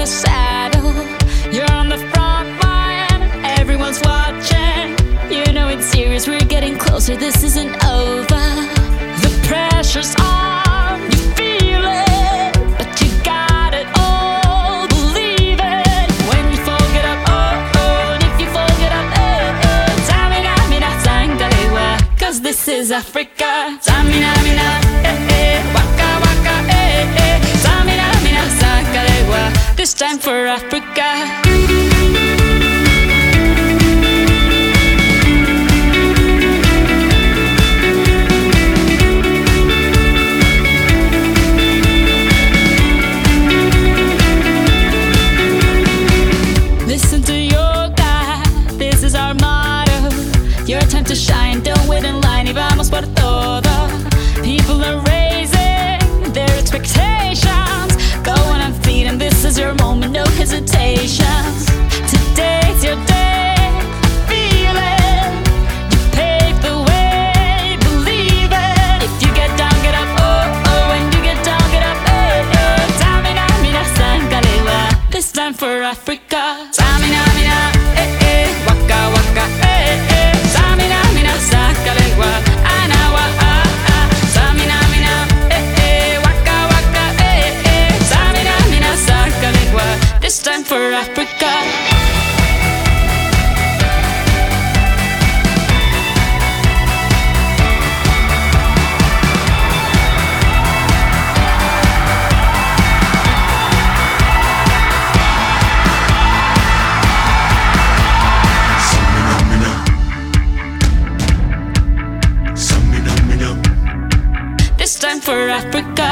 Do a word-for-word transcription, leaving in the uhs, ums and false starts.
the saddle. You're on the front line, everyone's watching. You know it's serious, we're getting closer, this isn't over. The pressure's on, you feel it, but you got it all, believe it. When you fall, get up, oh, oh, and if you fall, get up, oh, oh. Tamina, mina, sangalewa, cause this is Africa. Tamina, mina, eh, eh, waka, waka, eh, eh. Tamina, mina, sangalewa, this time for Africa. Listen to your God, this is our motto. Your time to shine, don't wait in line, y vamos por todo. People are raising their expectations. Go on and feed, and this is your moment, no hesitations. Today's your day, feel it. You pave the way, believe it. If you get down, get up, oh, oh. When you get down, get up, oh, oh. Tamina, mina, sangalewa, this time for Africa. Tamina, mina, eh, eh, waka, waka, eh, eh. Tamina, mina, sangalewa, anawa, ah, ah. Tamina, mina, eh, eh, waka, waka, eh, eh. Tamina, mina, sangalewa, this time for Africa. This time for Africa.